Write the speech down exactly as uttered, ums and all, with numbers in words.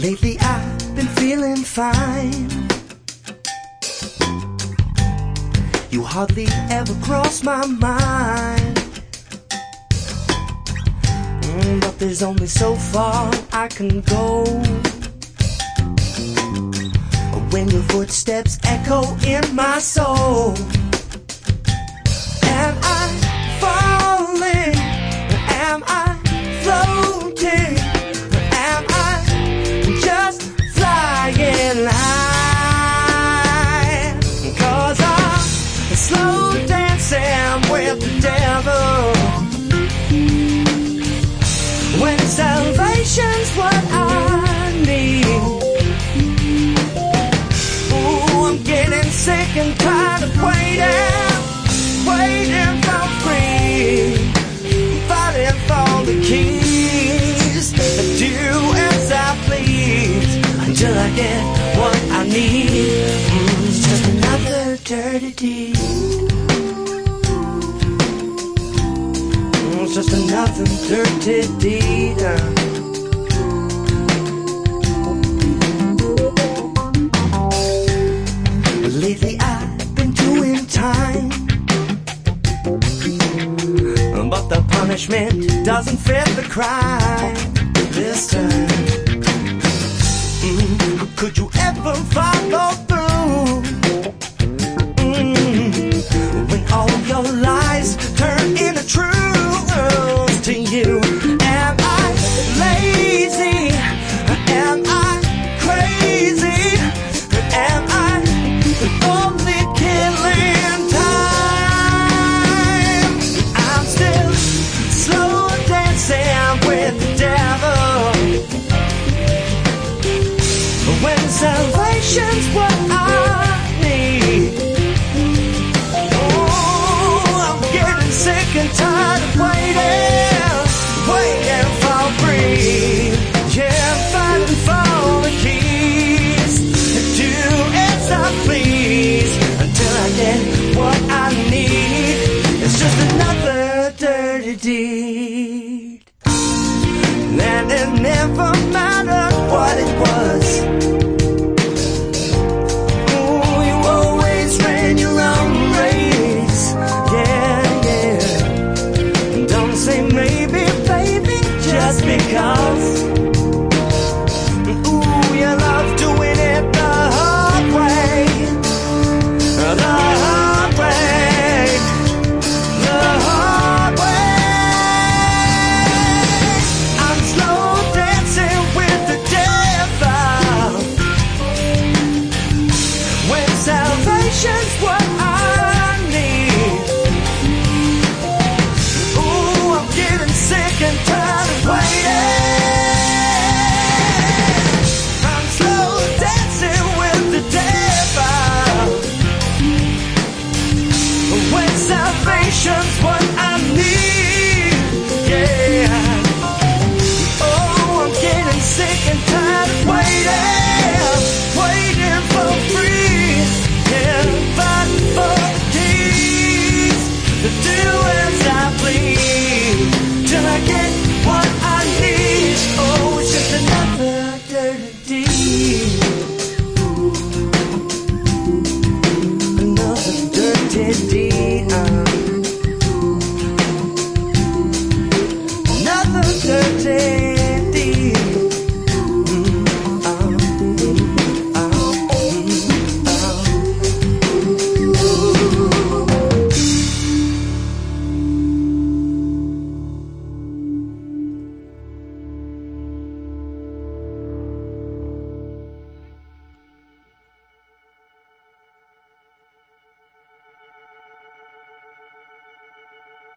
Lately I've been feeling fine. You hardly ever cross my mind. mm, But there's only so far I can go when your footsteps echo in my soul. Am I falling? Am I floating? Am I just flying high? 'Cause I'm slow dancing with the devil, when salvation's what I need. Ooh, I'm getting sick and tired of waiting, waiting for free, fighting for the keys, do as I please, until I get what I need. Mm, it's just another dirty deed. Mm, it's just another dirty deed. uh. Lately I've been doing time, but the punishment doesn't fit the crime this time. Mm, could you ever follow through mm, when all your lies turn into truths to you? Am I lazy? Am I crazy? Am I only killing time? I'm still slow dancing with the devil, when salvation's what I need. Oh, I'm getting sick and tired of waiting.